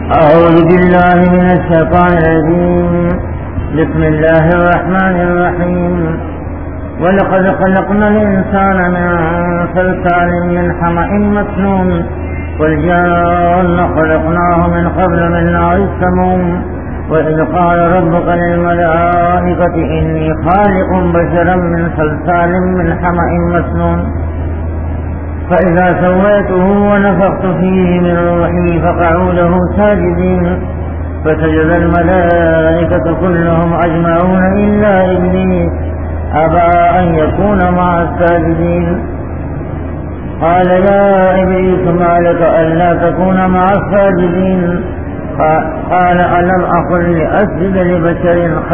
أعوذ بالله من الشيطان الرجيم. بسم الله الرحمن الرحيم. ولقد خلقنا الإنسان من صلصال من حمأ مسنون والجان خلقناه من قبل من نار السموم وإذ قال ربك للملائكة إني خالق بشرا من صلصال من حمأ مسنون فإذا سويته ونفخت فيه من روحي فقعوا له ساجدين فسجد الملائكة كلهم أجمعون إلا إبليس أبى أن يكون مع الساجدين قال يا إبليس ما لك ألا تكون مع الساجدين قال ألم أقل لأسجد لبشر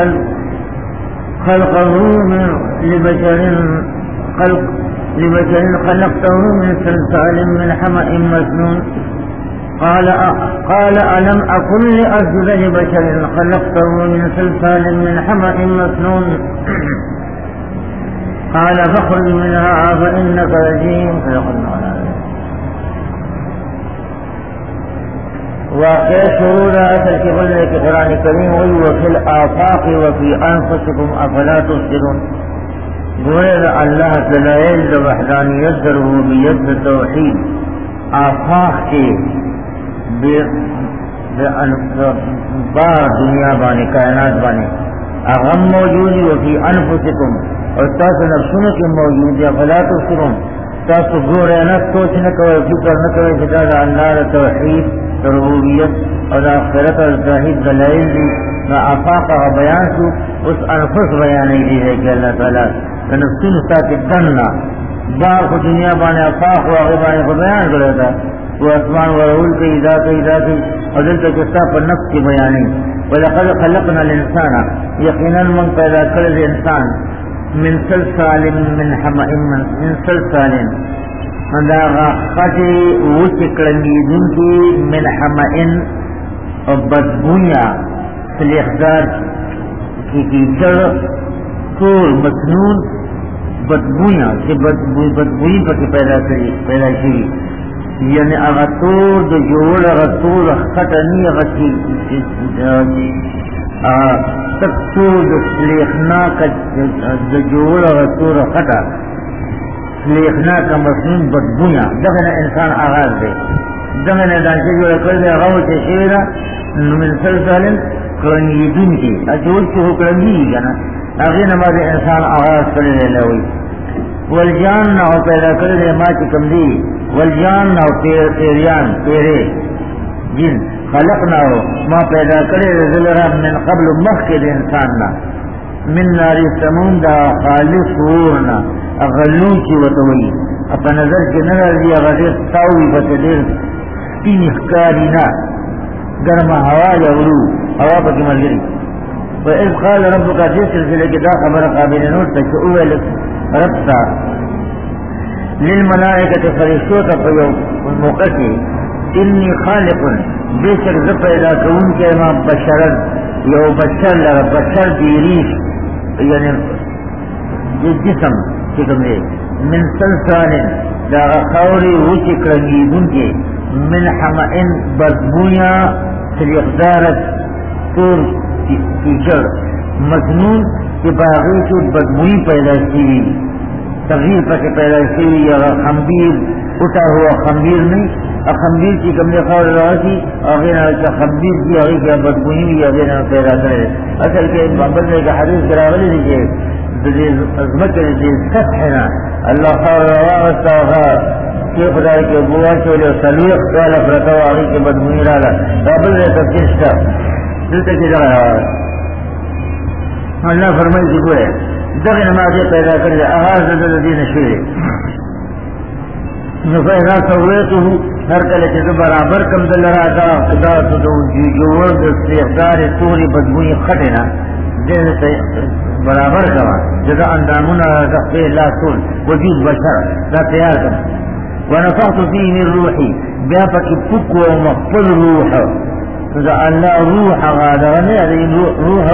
لبشر خلقته من صلصال من حمأ مسنون قال ألم أقل لأسجد لبشر خلقته من صلصال من حمأ مسنون قال فاخرج منها فإنك رجيم. واقع شروع اصل کے بولنے کہ قرآن کریم ہوئی وفی الآفاق وفی انفسکم افلا تبصرون. گوئے اللہ دلائل دا وحدانیت دا ربوبیت دا توحید آفاق کے بار دنیا بانے کائنات بانے اغم موجودی وفی انفسکم اور تاسو نفسونو کی موجود یا فلا تبصرون. تاسو گورے نہ سوچ نہ کرو فکر نہ کرو کہ دا اللہ دا توحید ربوبیت اور آخرت اور ظاہر دلائل دی نہ آفاق کا بیان سو اس انفس بیان ہی دی ہے کہ اللہ تعالیٰ نفسین ساتھ دننا باہر کو دنیا بانے آفاق و آغبانے کو بیان کرے تھا وہ اسمان و رول کے ادا کی اور دل تک اس پر نفس کی بیانی. وَلَقَدْ خَلَقْنَا الْإِنسَانَ یقیناً من پیدا کر انسان من صلصال من حمأ من صلصال انداغا خطی وچکلنگی دن کی من حمئن اور بدبویا سلیخدار کی کیچڑ طول مسنون بدبویا کہ بدبوئی پر کی پیدا شوی یعنی اغا طول دو جوڑ اغا طول خطنی اغا تک طول دو سلیخنا کا دو جوڑ اغا طول خطا لیخنا کا مسنون بدبویا دغنا انسان آغاز دے دغنا دانچے جو رکل دے غوچے شیرہ من صلصال کرنگیدون کی اچھوچ کی ہو کرنگی گا نا اغیر نماز انسان آغاز کرنے لے لوئی. والجان نہ ہو پیدا کرنے لے ما چکم دی والجان نہ ہو تیریان تیرے جن خلق نہ ہو ما پیدا کرنے لے ذلرہ من قبل مخید انسان نہ من ناری سمون دا خالص ورنا اغلون کی وطوئی اپا نظر کی نظر دی اغدیر تاوی بتدیر تین اخکاری نا گرم ہوا جورو ہوا پا کی ملگری. وَإِذْ قَالَ رَبُّكَ جس سلسلے کی دا خبر قابل نوٹ تک اوہ ربطا للملائکت فرشتو تا پیو موقع کی انی خالق بے شک ز پیدا کون کے ما بشرد یو بشر لگا بشر دیریش یعنی جسم چکم دے من صلصال دا خوری وچک رنگیدون کے من حمئن بدبویا سلیقدارت طور کیچڑ مسنون کے باغی کی بدبوئی پیدا شیوی تغییر پر کے پیدا شیوی یا خمبیر اٹھا ہوا خمبیر نہیں خمبیر کی کم نے خور رہا تھی آخر خمبیر کی آگے کیا بدبوئی بھی آگے پیدا کرے. اصل کے بندے کا حدیث کراولی دیجیے عظمت سخت ہے نا اللہ خور روا کہ خدا کے بوا چولے سلوک والا فرقہ آگے کے بدبوئی ڈالا رابل نے تفصیل کا دل تک جگہ اللہ فرمائی کی بوئے دغ نمازیں پیدا کر دے آغاز دین شیرے نفیدہ سویتو ہر کلے چیز برابر کم دل رہا دا خدا تو جوڑ استیقدار توری بدبوئی خٹنا دین سے برابر کوا جدا اندامونا دخفی اللہ طول وجود بشر دا تیار کم ونفخت فيه من روحي بيابك فكو ومقبل روح دا اللہ روح غادرنی روح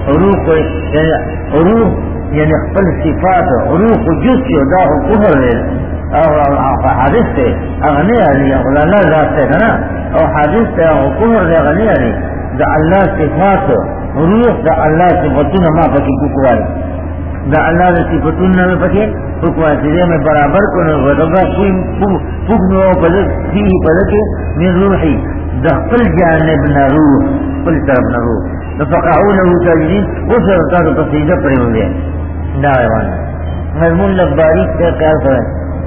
یعنی اقبل صفات روح جس دا کفر ہے حادث ہے اغنی علی اللہ ذات ہے نا او حادث ته او کفر دی غنی دی دا الله صفات روح دا الله صفاتونه ما پکې کوکوای دا الله صفاتونه ما پکې کوکوای چې مې برابر کړو ورغه کوم پوګنو په دې کې من روحي د خپل جانب نه روح خپل طرف نه روح فقعوا له ساجدين وسرطان تصيده پرېولې دا روان مضمون لباریک ته کار کوي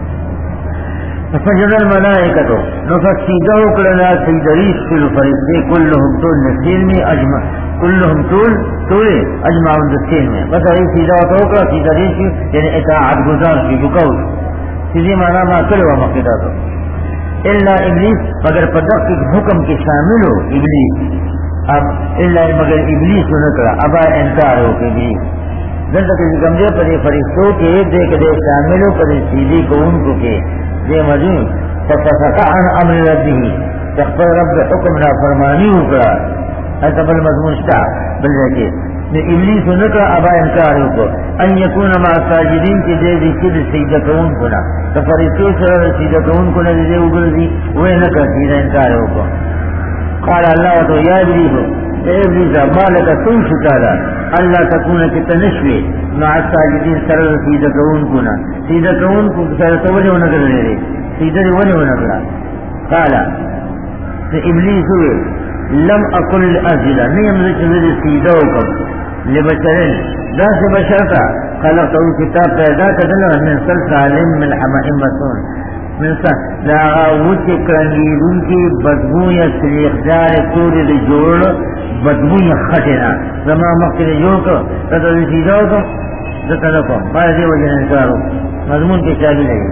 فسجد الملائکه نو فسجدوا کړه سجدریش کړه فرشتي كلهم طول نسل میں اجمع كلهم طول اجمع الدسین میں بس ای سجدہ وکړه سجدریش یعنی اطاعت گزار کی وکول دې معنا ما کړو مقصد الا ابلیس مگر په دغه حکم کې شامل ہو ابلیس اب الا مگر ابلیس نہ کرا ابا انکار ہو کے بھی دلته کې ګمځه پر فرشتو کې دې کې شامل ہو پر سیدھی کو ان کو کې دې مجنون ففسق عن امر ربه تخبر رب حکم نا فرمانی وکړه هذا بل مضمون شتا بل کې نے ابلیس نہ کرا ابا انکار ہو کو ان یکون مع ساجدین کې دې کې سجدہ کون کو نا فرشتو سره سجدہ کون کو نه دې وګړي وې نه کړی انکار ہو کو قال الله تو یا ابلیس ما لك تم شکالا اللہ تکون کتنشوی مع الساجدین سر سیدہ کون کنا سیدہ کون کو سر توجہ نگر لے رہے سیدہ وجہ نگر قال ابلیس ہوئے لم اقل الاسجدہ نہیں ہم نے چلے سیدہ کم لبشرین دا سے بشرتا خلقت کتاب پیدا کدل من سلسال من حمائم مسون لا وچ کرنگیرون کی بدبو یا سریخدار توری دی جوڑ بدبو یا خطنا زمان مقتل جوڑ کو تتا دی سیدھا کو تتا لکو باید دی وجہ انکارو مضمون کے چالی لگی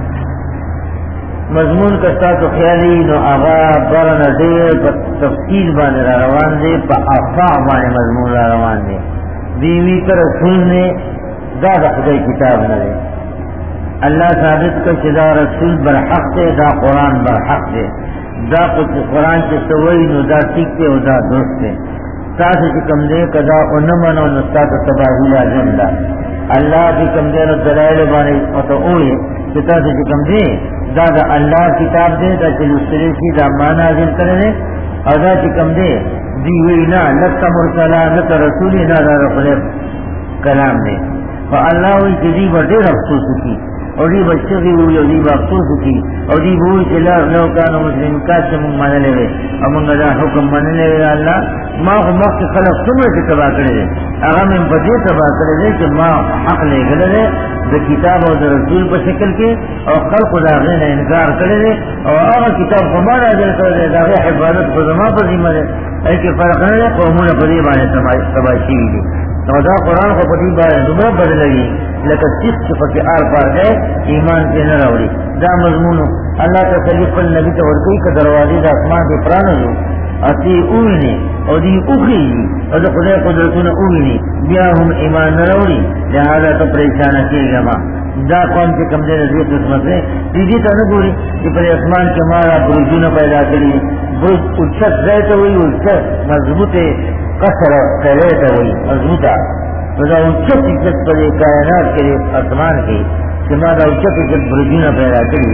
مضمون کا ساتھ خیالی نو آغا برن دے پا تفصیل بانے را روان دے پا افاع بانے مضمون را روان دے دیوی کا رسول نے دادا خدای کتاب نہ دے اللہ ثابت کا چدا رسول برحق دے دا قرآن برحق دے دا قرآن کے سوئی نو دا سیکھتے ہو دا درست دے تاسے چکم دے کدا انمن و نستا کا تباہی لازم دا اللہ کی کم دے نو دلائل بانے اتو اوئے تاسے چکم دے دا دا اللہ کتاب دے دا چلوسرے سی دا مانا حاضر کرے دے اور دا چکم دے دیوئی نا لکتا مرسلہ لکتا رسولی نا دا رفلے کلام دے فاللہ ہوئی چیزی بڑے افسوس کی اور دی بچی ہوئی اور دی افسوس کی اور دی ہوئی چلا لو کانو مسلم کاش من مان لے اور من دا حکم مان لے اللہ ما ہو مخ خلق سمے کے تباہ کرے دے اگر من بدے تباہ کرے دے کہ ما حق لے گلے دے دا کتاب اور رسول پر شکل کے اور خلق دا غیر انکار کرے دے اور اگر کتاب کو مانا دے کرے دے دا غیر حفاظت کو زمان پر ذمہ دے ایک فرق نہیں ہے قومون قریب آنے تباشی دی اور دا قرآن کو قریب آنے دوبارہ بدل لگی لیکن سکھ چپا کے آر پار گئے ایمان کے نہ روڑی دا مضمون اللہ کا صلیف النبی تو ورکی کا دروازی دا اسمان کے پرانا جو اتی اوینی اور دی اخری اور دا خدا قدرتون اوینی بیا ہم ایمان نہ روڑی لہذا تو پریشانہ کیے گا ماں دا قوم کے کم دے رضی قسمت ہے دیدی تا نگوری کہ پر اسمان کے مارا برجون پیدا کری برج اچھت زیتا ہوئی اچھت مضبوط قصر قیلیتا ہوئی مضبوطا تو دا اچھت اچھت پر کائنات کے اسمان کی کہ مارا اچھت اچھت برجون پیدا کری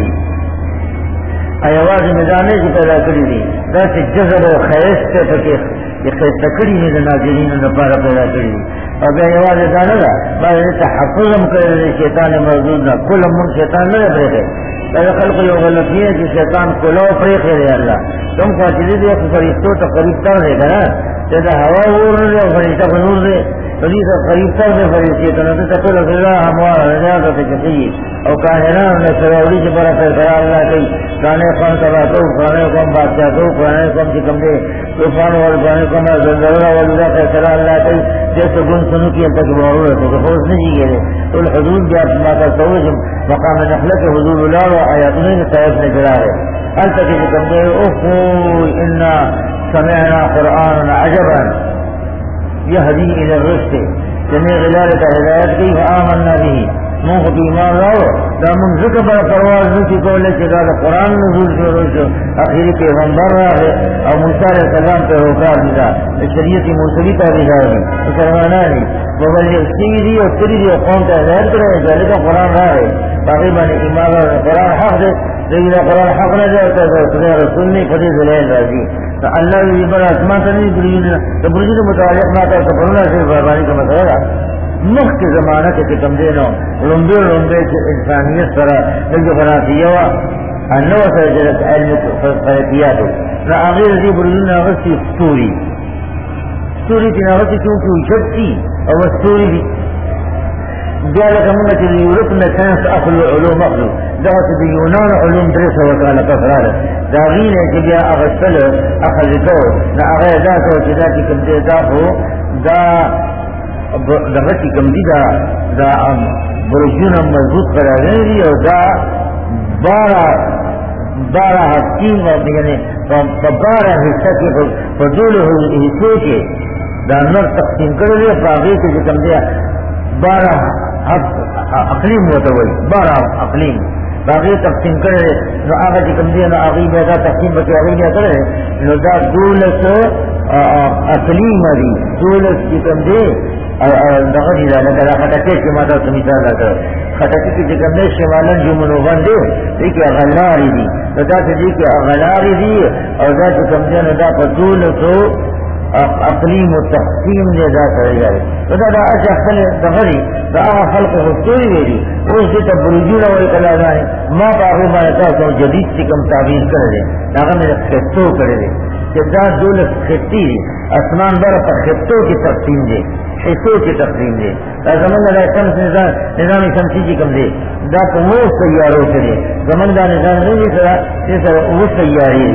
ایواز نظامے کی پیدا کری دی دا سے جذب و خیست تکیخ یہ خیستکری میں ناظرین نپارا پیدا کری دی اور بے ایواز دانا دا بعد تحفظم کرے شیطان موجود نہ کل من شیطان نہ بریخے ایسا خلق یو غلطی ہے کہ شیطان کلو پریخے دے اللہ تم خواچلی دے فرشتوں تا قریب تر دے گا نا جیسا ہوا اور دے فرشتہ خنور دے فریسا قریب تر دے فرشتی تنہا تقول اللہ ہموارا رجاء کا تکسی او کاہران نے سراولی سے بڑا فیصلہ اللہ کئی کانے خان سباتو کانے قوم بادشاہتو کانے قوم چکم دے طوفان والکانے قوم زلزلہ والدہ فیصلہ اللہ کئی جیسے گن سنو کی انتک معروع ہے تو خوص نہیں گئے تو الحدود جات ماتا سوجم مقام نخلق حضور اللہ و آیاتنے کے طرف نے کرا ہے حال تک چکم دے اوفو انا سمعنا قرآن عجبا یہدی الى الرشد جنہیں غلال کا ہدایت کی فآمنا بھی مونږ په ایمان راوړو دا مونږ ځکه به پرواز نشي کولی چې دا د قرآن نزول شروع شو اخري پیغمبر راغی او موسی علیه السلام پیروکار دي دا د شریعت موسوي تابعدار دي مسلمانان دي مبلغ شوي دي او تللي دي او قوم ته هدایت کړی دی ځکه قرآن راغی په هغې باندې ایمان راوړو قرآن حق دی لیکن قرآن حق نه دی او خدای رسول نه په دې ځلایل راځي الله وی بر اسمان ته نه برجونه د برجونو متعلق ما ته خبرونه شي باندې کومه مسله مخکې زمانه کې کوم دی نو لومبه چې انسانیت سره د جغرافیه وا انو سره د علم فلکیاتو را هغه دې برجونه غوښتي ستوري چې نه غوښتي چې شتي او ستوري دي بیا لکه موږ چې یورپ نه ساینس اخلو علوم اخلو دغه د یونان علوم 300 کاله پس راغله دا غینه چې بیا اغسل اخذ کو دا هغه دا چې دا چې کوم دی دا خو دا دغه چې کوم دی دا برجونه مضبوط قرارېږي او دا بارہ حقیم او یعنی په بارہ حصہ کې په ټولو حصو کې دا نور تقسیم کړل دی په هغې کې چې کوم دی بارہ اقلیم ہوتا ہوئی بارہ اقلیم باقی تقسیم کرے نو آگا جی کم دیا نو آگی بیدا تقسیم بکی آگی بیا کرے نو دا دولت اقلیم دی دولت جی کم دے دغا جی دا لگا خطاکے کی ماتا سمیتا لگا خطاکے کی جی کم دے شمالن جو منوبان دے دیکھ اغلاری دی نو دا دیکھ اغلاری دی اور دا جی کم دیا نو دا پا دولتو اقلیم و تقسیم دے دا کرے جائے تو دا اچھا دغری دا آغا خلق حسوری ویلی اس دیتا برجونا وی کلا دانے ما پا آغی مانتا سو جدید سے کم تعبیر کرے آغا میرے خطو کرے کہ دا دولت خطی اسمان برا پا خطو کی تقسیم دے حصو کی تقسیم دے دا زمان دا شمس نظام شمسی جی کم دے دا پا وہ سیاروں کرے زمان دا نظام نہیں کرا جیسا وہ سیاری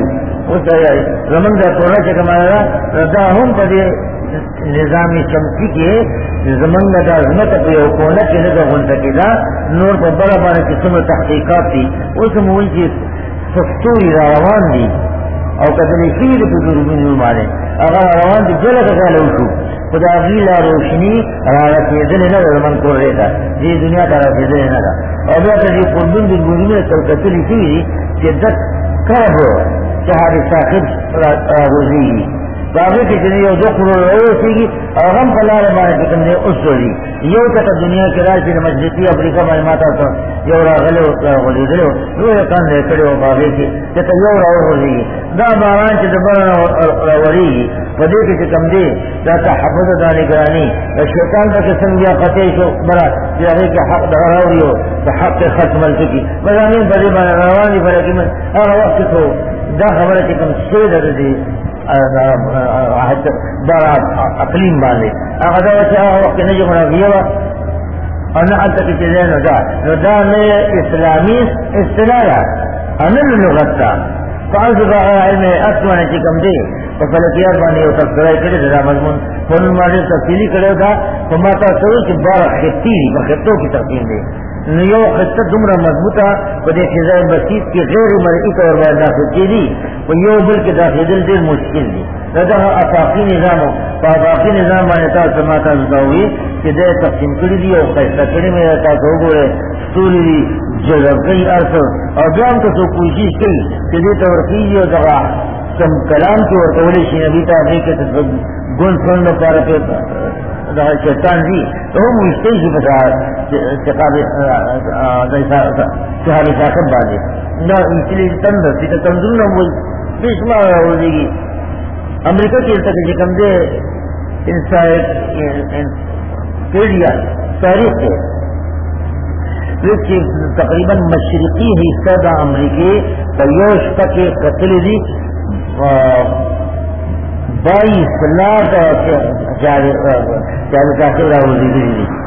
زمن دا توڑا چکا مانا دا ہم پا دے نظام شمسی کے زمن دا عظمت پہ حکومت کے نظر غنطہ کی دا نور پا بڑا بانا قسم تحقیقات تھی اس موئی کی سستوری روان دی او کدلی خیر پہ ضرورین مانے اگر روان دی جلد خیال اوشو خدا غیلا روشنی رارت یدن نا زمن کر رہتا دی دنیا تا رات یدن نا دا او بیتا دی قربن دی گرمین تلکتلی خیری جدت کرب چہاری ساقب روزی باقی کی جنہی او دو قرور روزی گی اور غم خلال مانے بکم نے اس روزی یو کتا دنیا کی راجی مجلسی افریقہ مانے ماتا تو یو را غلو غلی دلو یو یکان لے کڑے ہو باقی کی چتا یو را روزی گی دا باران چتا برنا روری گی پدے کی چکم دے دا تحفظ دانی گرانی دا شیطان دا کسن گیا قطعی شو برا چاہے کہ حق دا روری ہو دا حق ختم ملکی مزامین بدے بانا روانی برا کی من اگر وقت تو دا خبر چکم سید دی بارا اقلیم باندے اگر دا وچا وقت نجم رفیوا اور نہ حد تک چیزیں نو دا میں اسلامی اصطلاح انل لغت تا فعض باغ علم اسوانے چکم دے تو فلکیات باندے وہ تفسرائی کرے دا مضمون فن مانے تفصیلی کرے دا تو ماتا سوئی کہ بارا خطی بخطوں کی تقسیم دے نیو خطہ دمرا مضبوطا پدے خزائے بسیط کی غیر مرئی طور باید داخل کی دی و یو بل کے داخل دل دل مشکل دی لدہ افاقی نظامو افاقی نظام مانتا سماتا زداوی کہ دے تقسیم کری دی اور خیصہ کری میں رہتا تو گورے ستوری دی جذب کئی ارسل اور جام تو سو کوشش کئی کہ دے تورقیجی اور دغا کم کلام کی ورطولی شنبی تاقی کے گن سن پارا پہ شیطان دی تو ہم مشتری کی بسار چہاری ساکت باندے نا اس لیے تندر سی تندر نہ ہوئی بسمہ ہو جائے گی امریکہ کی تک جکم دے انسائیڈیا تاریخ ہے جس کی تقریباً مشرقی حصہ دا امریکی تیوش تک قتل دی 22 لاکھ چاہے تاثر روزی دی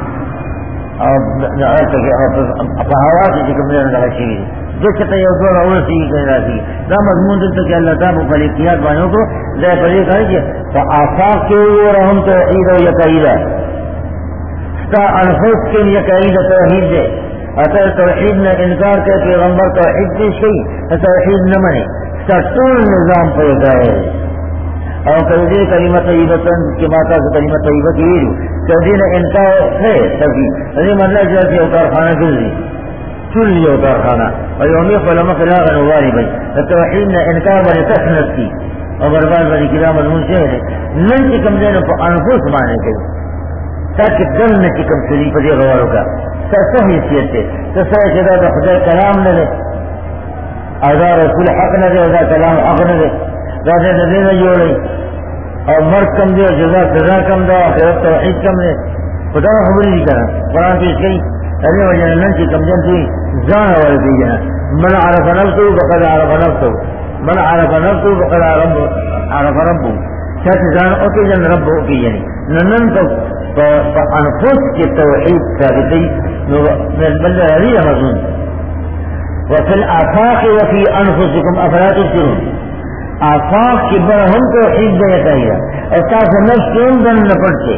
ہوا کی جکم دے لگا شیری جو چکا یہ دور اور سی کہنا تھی دا مضمون دلتا کہ اللہ تعالیٰ فلیقیات بانوں کو دے فلیق ہے کہ فآفاق کے رحم توحید و یقائدہ ستا انفس کے یقائدہ توحید دے اگر توحید نے انکار کے پیغمبر توحید پیش گئی توحید نہ منے ستا طول نظام پیدا ہے اور کردی کلمہ طیبتن کی ماتا سے کلمہ طیبہ کی ویلو کردی نے انکار ہے تبھی حضرت مطلب جیسے اوتار خانہ گزری چل لی اوتار خانہ اور یومی خلما خلاغ نواری بھائی توحید نے انکار بڑے تحنت کی اور برباد بڑی کلا مضمون سے ہے نن کی کم دینے پر انفوس مانے کے تاکہ دل نے کی کم سری پر یہ غواروں کا سرسہ حیثیت سے سرسہ جدا دا خدا کلام نہ دے آزا رسول حق نہ دے آزا کلام حق نہ دے راجہ نبی نہ جوڑے اور مرد کم دے اور جزا سزا کم دے آخرت توحید کم دے خدا خبری نہیں کرا قرآن پیش گئی ارے وجہ نن کی کم جن تھی جان والے دی جنا من عرف نفسه فقد عرف نفسه من عرف نفسه فقد عرف ربه شاید جان اوکی جن رب اوکی یعنی نن تو انفس کے توحید ثابتی من بل علی مضمون وفي الآفاق وفي أنفسكم أفلا تبصرون آفاق کی برہم توحید دے چاہیے اور تاثر نفس کیوں دن نہ پڑتے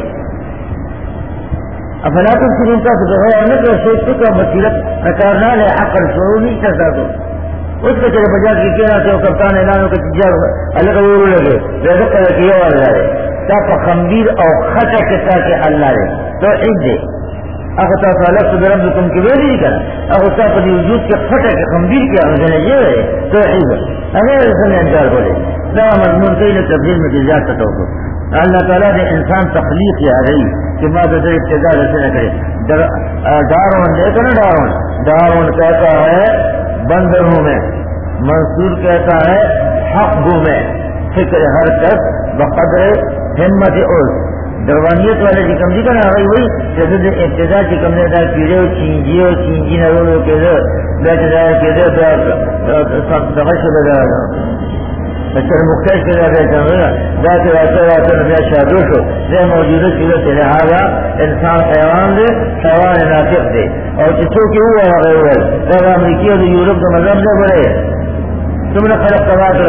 افلا تبصرون تاثر بغیر نہ کہ شیطان کا بصیرت نکارنا لے عقل شعور نہیں کرتا تو اس کے تیرے بجا کی کہنا سے کپتان اعلانوں کے تجار اللہ کا ضرور لگے رزق کا کیا اللہ رہے تاکہ خمبیر اور خطا کے تاکہ اللہ رہے توحید دے اختا فالک بربکم کی ویلی نہیں کرنا اختا پدی وجود کے خطا کے خمبیر کے عمزنے یہ رہے توحید اگر رسل انکار بولے لا مضمون کئی نے تبدیل میں جزیات تتو کو اللہ تعالیٰ نے انسان تخلیق یا رہی کہ ماں در ابتدا رسے نہ کرے دارون دیکھو نا دارون کہتا ہے بندر ہوں میں منصور کہتا ہے حق ہوں میں فکر ہر کس بقدر ہمت اور دروانیت والے کی کم جی کا نا آگئی ہوئی جیسے ابتدا کی کم نے دا کیڑے چینجی نہ رو کے دے بیٹھ جائے کے دے دغش لگا اچھر مختلف کے لئے بیٹھا ہوئے ذات واقع نبیہ شادوش ہو دے موجودہ چیزوں سے لہذا انسان حیوان دے حیوان ناطق دے اور جسو کی ہوا آگئے ہوئے جب امریکی اور یورپ کا مذہب دے بڑے تم نے خلق تباہ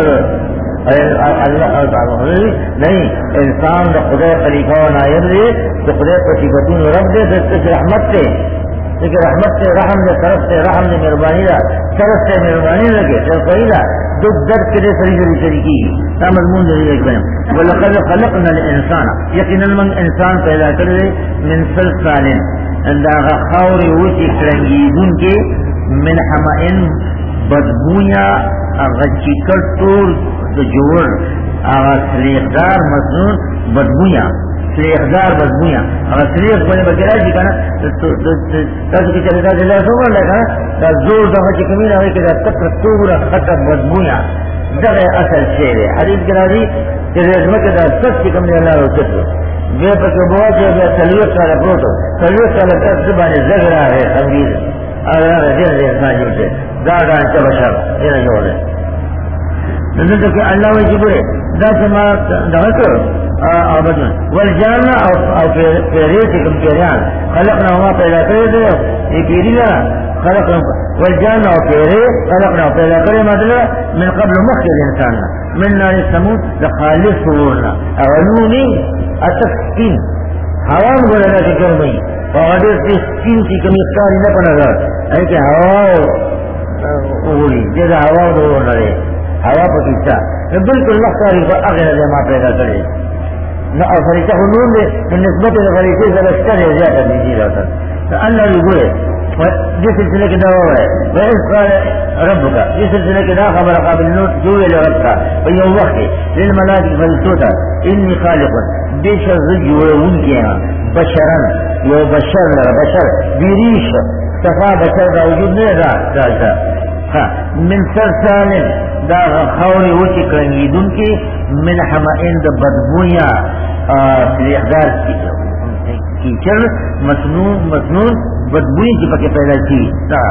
کر نہیں انسان دا خدا خلیفہ و نائب دے تو خدا صفتون رب دے تو اس رحمت دے لیکن رحمت سے رحم نے طرف سے رحم نے مہربانی دا طرف سے مہربانی لگے تو قیدہ دکھ درد کے لئے سری طریقی تا مضمون دلیل ایک بہن وَلَقَدْ خَلَقْنَا الْإِنسَانَ یقیناً من انسان پیدا کرے من سلسال انداغ خور وچی کرنگیدون کے من حمائن بدبویا اغچی کرطور جوڑ آغا سلیقدار مصنون بدبویا سلیقدار بدبویا اگر سلیق بنے بکرہ جی کنا تاسو کی چلتا جلیا سوگر لے کنا دا زور دا خچی کمین آگئی کہ دا تکر طور خطب بدبویا دغی اصل شیر ہے حدیث کے راضی کہ رزمت دا سب کی کمین اللہ رو چکو بے پکر بہت ہے بے سلیق سالہ پروتو سلیق سالہ تک زبانی زگ رہا ہے خمیر اگر دین دے انسان جو سے داغان چا بشر دینا جو ہے نظر کہ اللہ وجہ بڑے دا سما دغتو آبادون والجاننا او پیریتی کم پیریان خلقنا ہما پیدا کرے دے یہ پیری لنا خلقنا والجاننا او پیری خلقنا او پیدا کرے مطلب من قبل مخیر انساننا من نار سمود لخالص صورنا اولونی اتسکین حوام گولا کی کرمئی وغدر تی سکین کی کمی اختاری نپا نظر ہے کہ ہوا اولی جیسا ہوا دو نرے ہوا پکیچا بالکل لختاری پر اغیر دے ما پیدا کرے نہ اور فرشتہ خلون دے من نسبت فرشتے سے لشکر ہے زیادہ دیجی رہتا تو اللہ بھی گوئے جس سلسلے کی دعوی ہے وَإِذْ قَالَ رَبُّكَ جس سلسلے کی دعوی خبر قابل نوٹ جوئے لرب کا وَيَوْ وَقْتِ لِلْمَلَائِكَ فَلْسُوتَ إِنِّي خَالِقٌ بِشَرْ جوئے ان کے ہاں بشرن یہ بشر لرا بشر بیریش صفا بشر کا وجود نہیں رہا من سرسال دا خوری وچی کرنگی دن کی من حمائن دا بدبویا سلیحدار کیچر مسنون بدبوئی کی پکے پیدا کی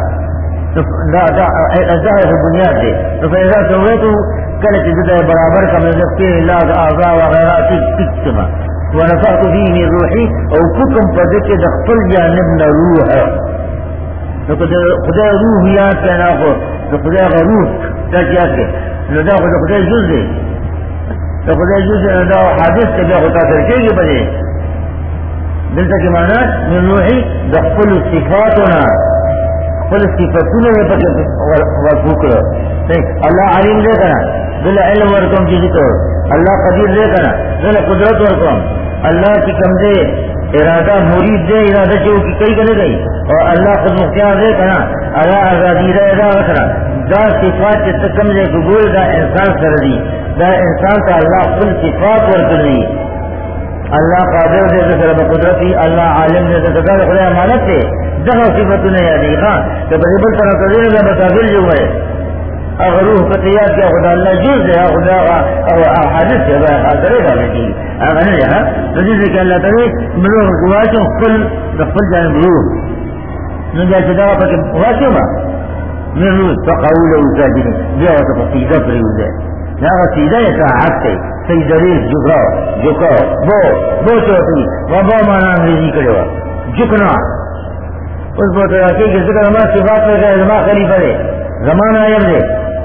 ظاہر بنیاد دے تو فیضا سے ہوئے تو کل چیزدہ برابر کا مذہب کے لاغ آغا وغیرہ تک سما ونفعت فيه من روحي او حکم پر دے کہ دخل جانب نہ روح ہے تو خدا روح یاد کہنا کو تو خدا کا روح تجیات کے لدا خدا جز دے تو خدا جز دے لدا حادث کے بیا خطا کرکے گی بجے دلتا کی معنی من روحی دخل صفاتنا خل صفتنا میں پکے وفوک اللہ علیم دے کنا بلا علم ورکم کی ذکر اللہ قدیر دے کنا ذل قدرت ورکم اللہ کی کم دے ارادہ مرید دے ارادہ جو کی کئی کرے گئی اور اللہ خود مختار دے کنا اللہ آزادی دے ادا رکھنا دا صفات کے تکم دے گول دا انسان سردی دا انسان کا اللہ کل صفات ورکر دی اللہ قادر دے ذکر بقدرتی اللہ عالم دے ذکر خدا امانت دے دغا صفتوں نے یادی خان کہ بریبل طرح قدر دے بتابل جو ہے اگر روح کو تیار کیا خدا اللہ جز ہے خدا حادث ہے وہ خاطر ہے کہ اگر نہیں ہے تو جس کہ اللہ تعالی مروح گواچوں کل دخل جانب روح نو جا چدا پر واچو ما من روح فقول ساجدين یہ تو سیدھا پر ہو جائے نہ سیدھا اطاعت ہے سیدریز جھکا وہ چوٹی وہ مانا انگریزی کرے جھکنا اس بات ہے کہ ذکر ہمارا صفات میں ہے زمان خلیفہ ہے زمان آئب ہے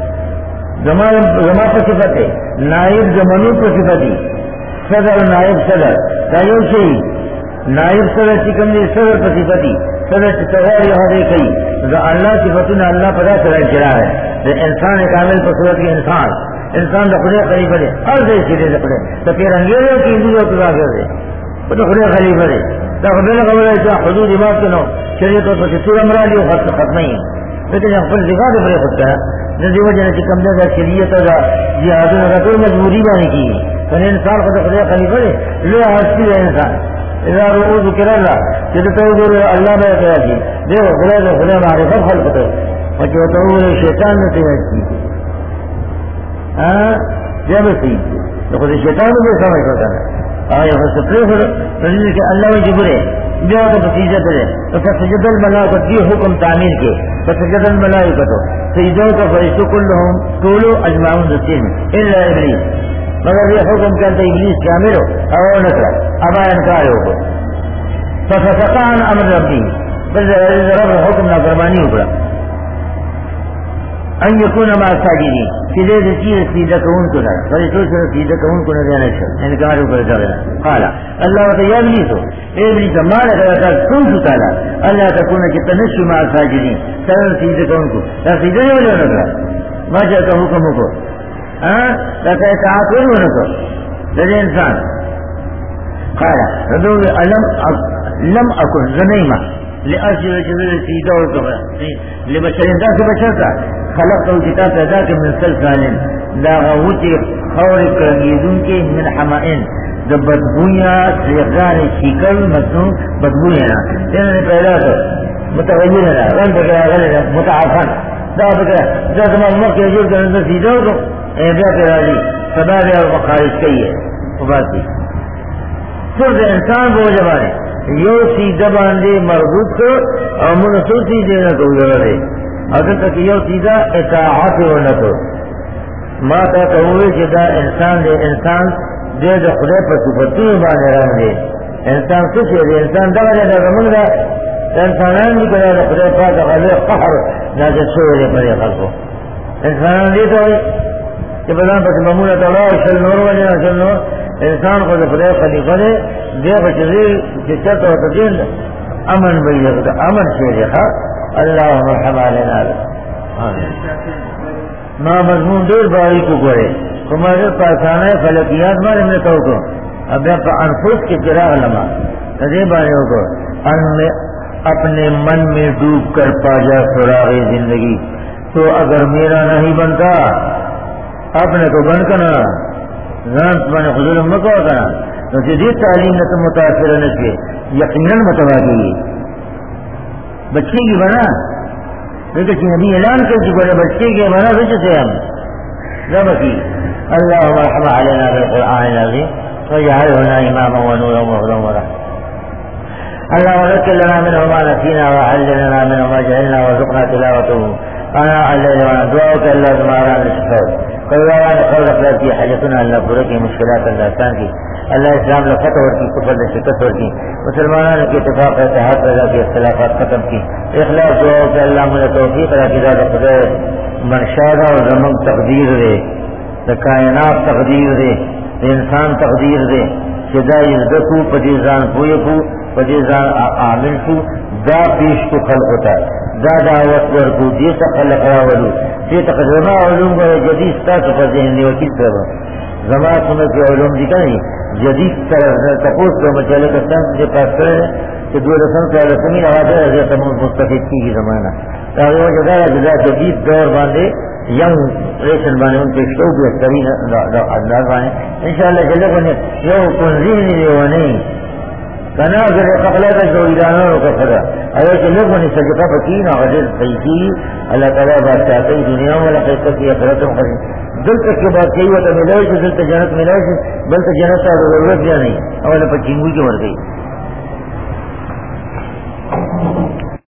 زمان پر صفت ہے نائب زمانوں پر صفت ہے صدر نائب صدر تایوں سے نائب صدر چکم دے صدر پر صفت ہے صدر چتغیر یہاں دے کئی اللہ صفتوں اللہ پدا صدر چرا ہے انسان کامل پر صورت کے انسان دخلے خلیفہ دے ہر دے سیدھے دخلے تو پھر انگیرے کی اندی جو تدا کر دے وہ دخلے خلیفہ دے تخبیل خبر ہے حدود امام کے نو شریعت اور سورہ مرادی و ختم ہی لیکن اپنے دفاع دے بڑے خود کا جس وجہ سے کم دے گا شریعت کا جہادوں کا کوئی مجبوری بانی کی تو انسان کو دخلے خلیفہ دے لے ہستی ہے انسان اذا رؤوا ذکر اللہ جب تو اللہ میں کہا جی دیکھو خدا معرفت خلق تو اور جو تو شیطان نے تیار کی جب سی تو خود شیطان بھی سمجھ پاتا ہے آیا فسطرے کہ اللہ میں جبرے بیا تو بسیجت ہے تو فسجد الملائکۃ کی حکم تعمیر کے فسجد الملائکۃ سجدوں کا فرشتوں کلہم طولو اجمعون دستین الا ابلیس مگر یہ حکم کرتا ابلیس کامل ہو اور نکلا ابا انکار ہو ففسق عن امر ربی بل رب حکم نافرمانی ہو ان یکون مع الساجدین سیدھے چیز سیدھا کون کو نہ فرشتوں سے سیدھا کون کو نہ دینا چاہیے انکار اوپر جانا قال اللہ تعالی ابلیس ابلیس ما لك كنت تعالی اللہ تكون جتنش مع الساجدین سر سیدھا کون کو لا سیدھا نہیں ہونا ما جاء حکم کو لا اطاعت ولا کو لدى انسان قال رضو لم اكن زنيما لأجل جزيرة سيدة والكفر لبشر ذاك بشرتا خلقته كتاب ذاك من سلسال لا غوتي خورك رنگیزون کے من حمائن دا بدبویا سیغان شیکل مصنوع بدبویا انہوں نے پہلا تو متغیر ہے رنگ بکرہ غلط متعافن دا بکرہ دا زمان وقت یجور کے اندر سیدہ کو احبیاء پر راضی سباب اور مخارج کئی ہے وہ بات دی صرف انسان کو جبانے یو سیدہ باندے مربوط کو اور منصوصی دینا کو ضرور ہے اگر تک یو سیدہ اطاعت ہونا کو ما تا کہوئے جدا انسان دے انسان دے دا خدے پر صفتوں بانے رہن دے انسان کچھ ہے دے انسان دا دے رمن دا انسانان بھی کرے دا خدے پاک غلے قحر نازل شوئے دے پرے خلقو انسانان دے تو کہ بدان پر ممونت اللہ شل نور وجہ شل نور انسان کو خدے خلیفہ دے دے بچے جچت و تجل امن بھئی امن سے دیکھا اللہ مرحم علینا ما مضمون دور باری کو گوڑے ہمارے پاسانا فلکیات مارے میں کہو کو اب انفس کے چراغ لما تجھے بارے ہو کو اپنے من میں ڈوب کر پا جا سراغ زندگی تو اگر میرا نہیں بنتا اپنے کو بن کرنا ذات میں حضور مکو کرنا تو جدید تعلیم نے تو متاثر ہونے کے یقیناً متوازی بچے کی بنا لیکن ابھی اعلان کر چکے بڑے بچے کے بنا بچے سے ہم رب کی اللہ مرحم علینا بالقرآن العظیم وجعلنا اماما ونورا وهدى ورحمة اللہ وذكر لنا منه ما نسينا وعلمنا منه ما جهلنا وارزقنا تلاوته انا الليل وانا دعوك الا تمہارا نشفر قلوان قول اخلاق کی حاجتنا اللہ پورے کی مشکلات اللہ آسان کی اللہ اسلام نے فتح کی کفر نے شکست کی مسلمانوں کے اتفاق اتحاد پیدا کی اختلافات ختم کی اخلاص دعا کہ اللہ مجھے توفیق رکھے ذات خدا منشادہ اور زمن تقدیر دے کائنات تقدیر دے انسان تقدیر دے شدا عزت پدیزان پوئے کو پدیزان عامل کو دا پیش کو خلق ہوتا ہے دا دعوت ورکو دیتا خلق راولو دیتا قدرما علوم کو جدید ستا تو فضیحن دی وکیل کرو زمان سنت کے علوم جی کا نہیں جدید طرح تپوس کے مچالے کا سنس جو پاس کرے کہ دو رسم کا رسمی نوازے حضرت مستفید کی زمانہ تاکہ وہ جگہ جگہ جدید دور باندھے ینگ ریشن بانے ان کے شو بہترین انداز بانے انشاءاللہ جلے کو یہ تنظیم نہیں وہ نہیں کنا اگر قبلہ کا جوڑیدانوں کا خدا اگر کہ لوگوں نے سجدہ بکین غدر صحیحی اللہ تعالیٰ بادشاہتی دنیا والا قصہ کی اخرت خرید دل تک کے بعد کئی وقت ملائے سے دل تک جنت ملائے سے بل تک جنت کا ضرورت یا نہیں اولا پر چنگوی کی مر گئی